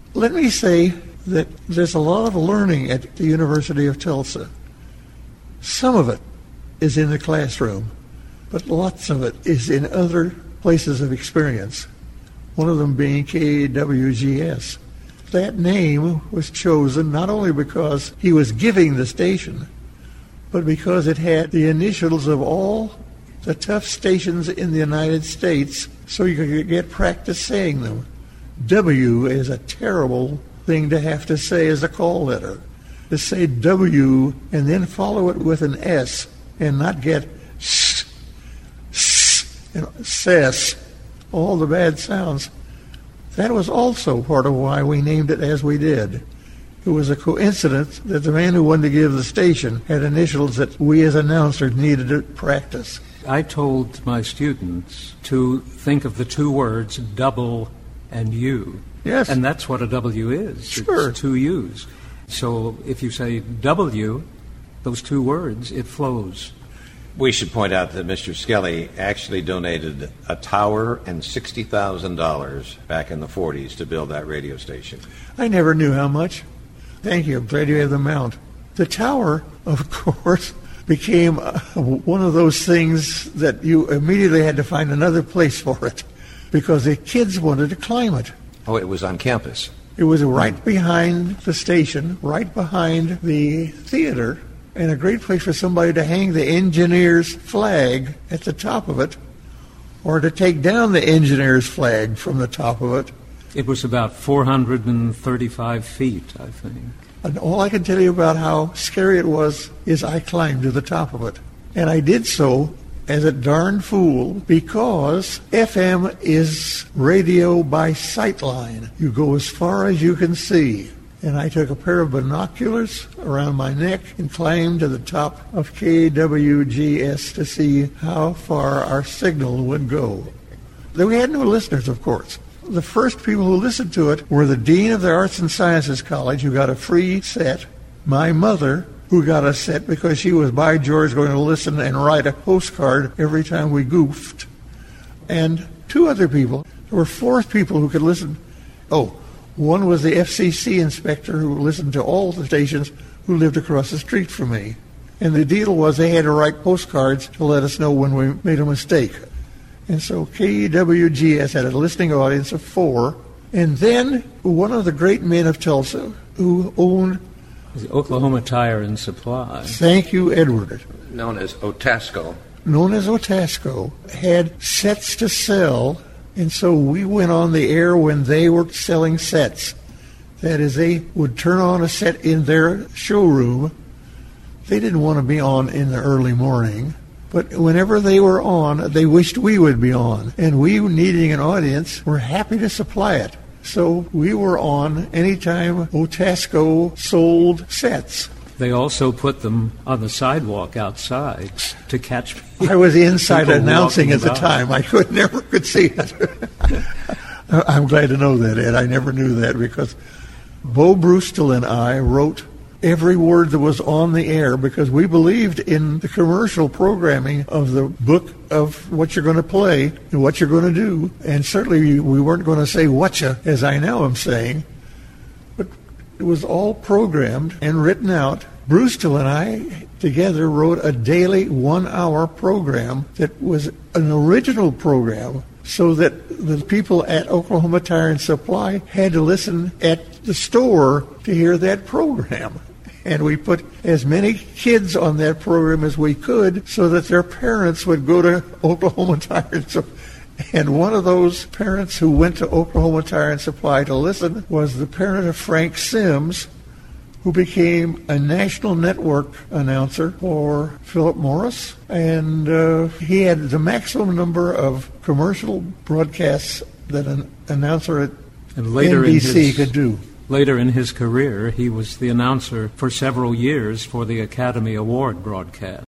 Let me say that there's a lot of learning at the University of Tulsa. Some of it is in the classroom, but lots of it is in other places of experience, one of them being KWGS. That name was chosen not only because he was giving the station, but because it had the initials of all the tough stations in the United States, so you could get practice saying them. W is a terrible thing to have to say as a call letter. To say W and then follow it with an S and not get S, and ses, all the bad sounds. That was also part of why we named it as we did. It was a coincidence that the man who wanted to give the station had initials that we as announcers needed to practice. I told my students to think of the two words double and U. Yes. And that's what a W is. Sure. It's two U's. So if you say W, those two words, it flows. We should point out that Mr. Skelly actually donated a tower and $60,000 back in the 40s to build that radio station. I never knew how much. Thank you. I'm glad you have the amount. The tower, of course, became one of those things that you immediately had to find another place for it because the kids wanted to climb it. Oh, it was on campus. It was right behind the station, right behind the theater, and a great place for somebody to hang the engineer's flag at the top of it or to take down the engineer's flag from the top of it. It was about 435 feet, I think. And all I can tell you about how scary it was is I climbed to the top of it. And I did so as a darn fool because FM is radio by sightline. You go as far as you can see. And I took a pair of binoculars around my neck and climbed to the top of KWGS to see how far our signal would go. We had no listeners, of course. The first people who listened to it were the dean of the Arts and Sciences College, who got a free set, my mother, who got a set because she was, by George, going to listen and write a postcard every time we goofed, and two other people. There were four people who could listen. Oh, one was the FCC inspector who listened to all the stations, who lived across the street from me. And the deal was they had to write postcards to let us know when we made a mistake. And so KWGS had a listening audience of 4. And then one of the great men of Tulsa who owned The Oklahoma Tire and Supply. Thank you, Edward. Known as Otasco. Known as Otasco, had sets to sell, and so we went on the air when they were selling sets. That is, they would turn on a set in their showroom. They didn't want to be on in the early morning, but whenever they were on, they wished we would be on. And we, needing an audience, were happy to supply it. So we were on anytime Otasco sold sets. They also put them on the sidewalk outside to catch people. I was inside announcing at the about. time. I never could see it. I'm glad to know that, Ed. I never knew that because Bo Brewstill and I wrote every word that was on the air because we believed in the commercial programming of the book of what you're going to play and what you're going to do. And certainly we weren't going to say whatcha, as I now am saying. But it was all programmed and written out. Brewstill and I together wrote a daily 1-hour program that was an original program so that the people at Oklahoma Tire and Supply had to listen at the store to hear that program. And we put as many kids on that program as we could so that their parents would go to Oklahoma Tire and Supply. And one of those parents who went to Oklahoma Tire and Supply to listen was the parent of Frank Sims, who became a national network announcer for Philip Morris. And he had the maximum number of commercial broadcasts that an announcer at NBC could do. Later in his career, he was the announcer for several years for the Academy Award broadcast.